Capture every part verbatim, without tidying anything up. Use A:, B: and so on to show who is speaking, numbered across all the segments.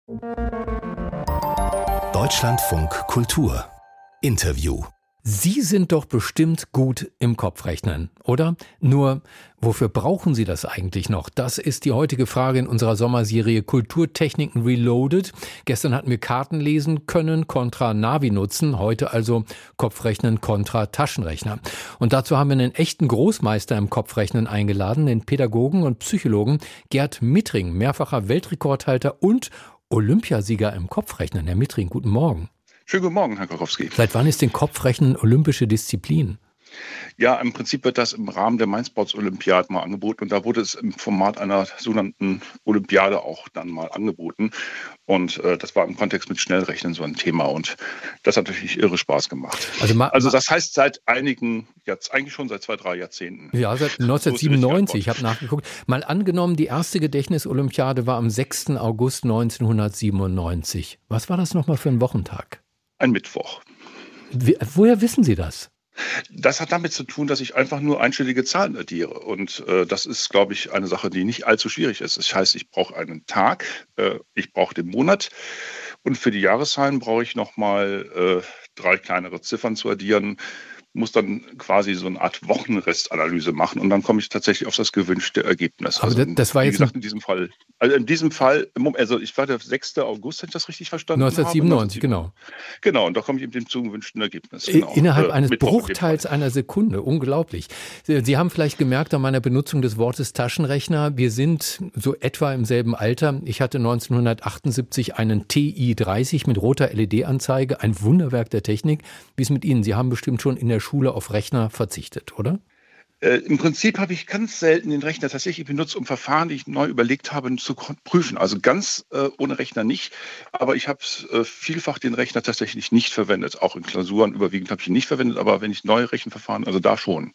A: Deutschlandfunk Kultur Interview. Sie sind doch bestimmt gut im Kopfrechnen, oder? Nur, wofür brauchen Sie das eigentlich noch? Das ist die heutige Frage in unserer Sommerserie Kulturtechniken Reloaded. Gestern hatten wir Karten lesen können kontra Navi nutzen, heute also Kopfrechnen kontra Taschenrechner. Und dazu haben wir einen echten Großmeister im Kopfrechnen eingeladen, den Pädagogen und Psychologen Gerd Mittring, mehrfacher Weltrekordhalter und Olympiasieger im Kopfrechnen. Herr Mittring, guten Morgen.
B: Schönen guten Morgen, Herr Korowski.
A: Seit wann ist denn Kopfrechnen olympische Disziplin?
B: Ja, im Prinzip wird das im Rahmen der Mindsports-Olympiade mal angeboten. Und da wurde es im Format einer sogenannten Olympiade auch dann mal angeboten. Und äh, das war im Kontext mit Schnellrechnen so ein Thema. Und das hat natürlich irre Spaß gemacht. Also, ma, also das heißt seit einigen, jetzt eigentlich schon seit zwei, drei Jahrzehnten.
A: Ja, seit neunzehnhundertsiebenundneunzig, ich habe nachgeguckt. Mal angenommen, die erste Gedächtnisolympiade war am sechsten August neunzehnhundertsiebenundneunzig. Was war das nochmal für ein Wochentag?
B: Ein Mittwoch.
A: Wie, woher wissen Sie das?
B: Das hat damit zu tun, dass ich einfach nur einstellige Zahlen addiere. Und äh, das ist, glaube ich, eine Sache, die nicht allzu schwierig ist. Das heißt, ich brauche einen Tag, äh, ich brauche den Monat und für die Jahreszahlen brauche ich nochmal äh, drei kleinere Ziffern zu addieren. Muss dann quasi so eine Art Wochenrestanalyse machen und dann komme ich tatsächlich auf das gewünschte Ergebnis.
A: Aber
B: also,
A: das war
B: wie
A: jetzt
B: gesagt, in diesem Fall, also in diesem Fall, also ich war der sechste August, wenn ich das richtig verstanden
A: neunzehnhundertsiebenundneunzig,
B: habe.
A: genau.
B: Genau, und da komme ich eben dem zum gewünschten Ergebnis. Genau.
A: Innerhalb
B: äh,
A: eines
B: Mittwoch
A: Bruchteils einer Sekunde, unglaublich. Sie haben vielleicht gemerkt an meiner Benutzung des Wortes Taschenrechner, wir sind so etwa im selben Alter. Ich hatte neunzehnhundertachtundsiebzig einen T I dreißig mit roter L E D-Anzeige, ein Wunderwerk der Technik. Wie ist mit Ihnen? Sie haben bestimmt schon in der Schule auf Rechner verzichtet, oder?
B: Äh, Im Prinzip habe ich ganz selten den Rechner tatsächlich benutzt, um Verfahren, die ich neu überlegt habe, zu prüfen. Also ganz äh, ohne Rechner nicht, aber ich habe äh, vielfach den Rechner tatsächlich nicht verwendet. Auch in Klausuren überwiegend habe ich ihn nicht verwendet, aber wenn ich neue Rechenverfahren, also da schon.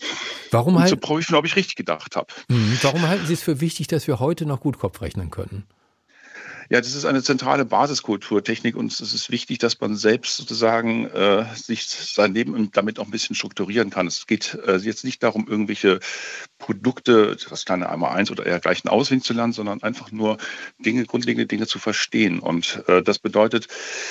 A: Warum
B: um
A: halt,
B: zu prüfen, ob ich richtig gedacht habe.
A: Hm, warum halten Sie es für wichtig, dass wir heute noch gut Kopf rechnen können?
B: Ja, das ist eine zentrale Basiskulturtechnik und es ist wichtig, dass man selbst sozusagen äh, sich sein Leben damit auch ein bisschen strukturieren kann. Es geht äh, jetzt nicht darum, irgendwelche Produkte, das kleine Einmaleins oder dergleichen auswendig zu lernen, sondern einfach nur Dinge, grundlegende Dinge zu verstehen. Und äh, das bedeutet,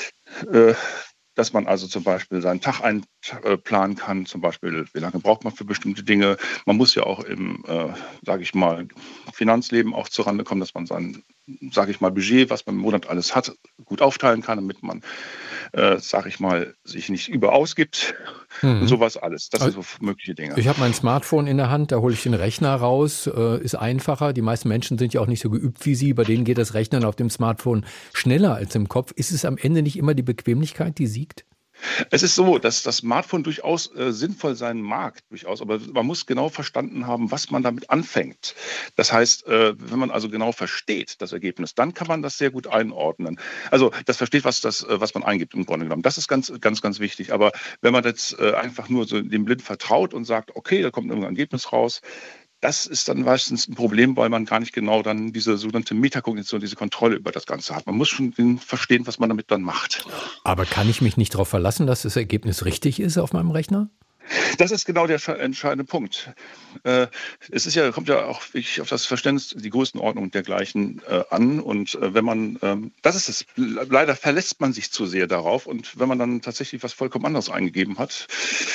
B: äh, dass man also zum Beispiel seinen Tag einplanen kann, zum Beispiel, wie lange braucht man für bestimmte Dinge. Man muss ja auch im, äh, sage ich mal, Finanzleben auch zurande kommen, dass man sein, sage ich mal, Budget, was man im Monat alles hat, gut aufteilen kann, damit man, äh, sage ich mal, sich nicht überausgibt mhm. und sowas alles. Das also, sind so mögliche Dinge.
A: Ich habe mein Smartphone in der Hand, da hole ich den Rechner raus, äh, ist einfacher. Die meisten Menschen sind ja auch nicht so geübt wie Sie, bei denen geht das Rechnen auf dem Smartphone schneller als im Kopf. Ist es am Ende nicht immer die Bequemlichkeit, die siegt?
B: Es ist so, dass das Smartphone durchaus äh, sinnvoll sein mag, durchaus, aber man muss genau verstanden haben, was man damit anfängt. Das heißt, äh, wenn man also genau versteht, das Ergebnis, dann kann man das sehr gut einordnen. Also das versteht, was, das, was man eingibt im Grunde genommen. Das ist ganz, ganz, ganz wichtig. Aber wenn man jetzt äh, einfach nur so dem blind vertraut und sagt, okay, da kommt irgendein Ergebnis raus, das ist dann meistens ein Problem, weil man gar nicht genau dann diese sogenannte Metakognition, diese Kontrolle über das Ganze hat. Man muss schon verstehen, was man damit dann macht.
A: Aber kann ich mich nicht darauf verlassen, dass das Ergebnis richtig ist auf meinem Rechner?
B: Das ist genau der entscheidende Punkt. Äh, es ist ja, kommt ja auch wirklich auf das Verständnis, die Größenordnung dergleichen äh, an. Und äh, wenn man, ähm, das ist es, leider verlässt man sich zu sehr darauf. Und wenn man dann tatsächlich was vollkommen anderes eingegeben hat,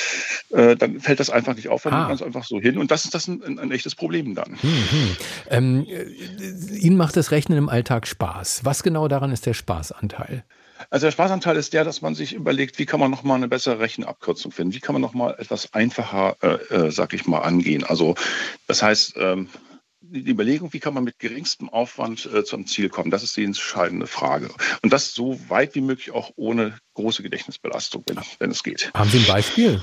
B: äh, dann fällt das einfach nicht auf, dann nimmt man es einfach so hin. Und das ist das ein, ein echtes Problem dann.
A: Mhm. Ähm, Ihnen macht das Rechnen im Alltag Spaß. Was genau daran ist der Spaßanteil?
B: Also der Spaßanteil ist der, dass man sich überlegt, wie kann man nochmal eine bessere Rechenabkürzung finden? Wie kann man nochmal etwas einfacher, äh, äh, sag ich mal, angehen? Also das heißt, ähm, die Überlegung, wie kann man mit geringstem Aufwand äh, zum Ziel kommen? Das ist die entscheidende Frage. Und das so weit wie möglich auch ohne große Gedächtnisbelastung, wenn, wenn es geht.
A: Haben Sie ein Beispiel?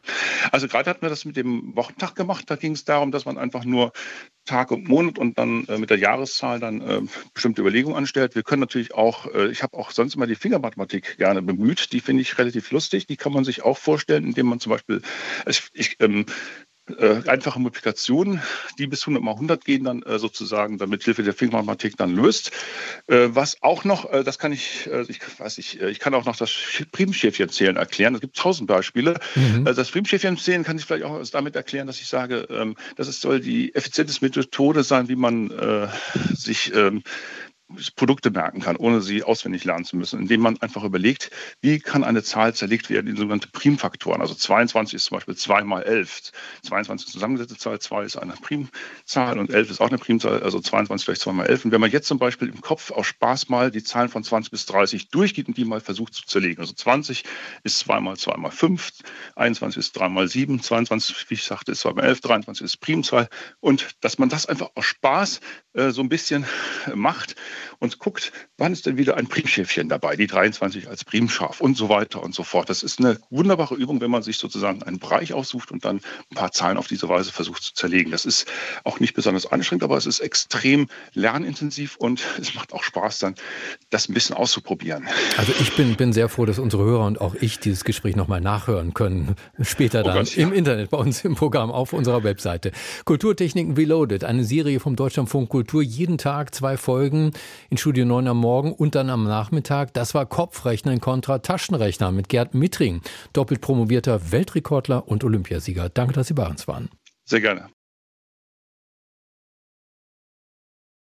B: Also gerade hatten wir das mit dem Wochentag gemacht. Da ging es darum, dass man einfach nur Tag und Monat und dann äh, mit der Jahreszahl dann äh, bestimmte Überlegungen anstellt. Wir können natürlich auch, äh, ich habe auch sonst immer die Fingermathematik gerne bemüht. Die finde ich relativ lustig. Die kann man sich auch vorstellen, indem man zum Beispiel, ich, ich ähm, Äh, einfache Multiplikationen, die bis hundert mal hundert gehen, dann äh, sozusagen dann mit Hilfe der Fingermathematik dann löst. Äh, was auch noch, äh, das kann ich, äh, ich weiß nicht, äh, ich kann auch noch das Primschäfchenzählen erklären. Es gibt tausend Beispiele. Mhm. Äh, das Primschäfchenzählen kann ich vielleicht auch damit erklären, dass ich sage, ähm, das ist, soll die effizienteste Methode sein, wie man äh, sich ähm, Produkte merken kann, ohne sie auswendig lernen zu müssen, indem man einfach überlegt, wie kann eine Zahl zerlegt werden in sogenannte Primfaktoren. Also zweiundzwanzig ist zum Beispiel zwei mal elf. zweiundzwanzig ist eine zusammengesetzte Zahl, zwei ist eine Primzahl und elf ist auch eine Primzahl, also zweiundzwanzig gleich zwei mal elf. Und wenn man jetzt zum Beispiel im Kopf aus Spaß mal die Zahlen von zwanzig bis dreißig durchgeht und die mal versucht zu zerlegen. Also zwanzig ist zwei mal zwei mal fünf, einundzwanzig ist drei mal sieben, zweiundzwanzig, wie ich sagte, ist zwei mal elf, dreiundzwanzig ist Primzahl. Und dass man das einfach aus Spaß äh, so ein bisschen äh, macht und guckt, wann ist denn wieder ein Primschäfchen dabei, die dreiundzwanzig als Primscharf und so weiter und so fort. Das ist eine wunderbare Übung, wenn man sich sozusagen einen Bereich aussucht und dann ein paar Zahlen auf diese Weise versucht zu zerlegen. Das ist auch nicht besonders anstrengend, aber es ist extrem lernintensiv und es macht auch Spaß, dann das ein bisschen auszuprobieren.
A: Also ich bin, bin sehr froh, dass unsere Hörer und auch ich dieses Gespräch nochmal nachhören können. Später dann oh Gott, ja. im Internet, bei uns im Programm auf unserer Webseite. Kulturtechniken Reloaded, eine Serie vom Deutschlandfunk Kultur. Jeden Tag zwei Folgen in Studio neun am Morgen und dann am Nachmittag. Das war Kopfrechnen kontra Taschenrechner mit Gerd Mittring, doppelt promovierter Weltrekordler und Olympiasieger. Danke, dass Sie bei uns waren.
B: Sehr gerne.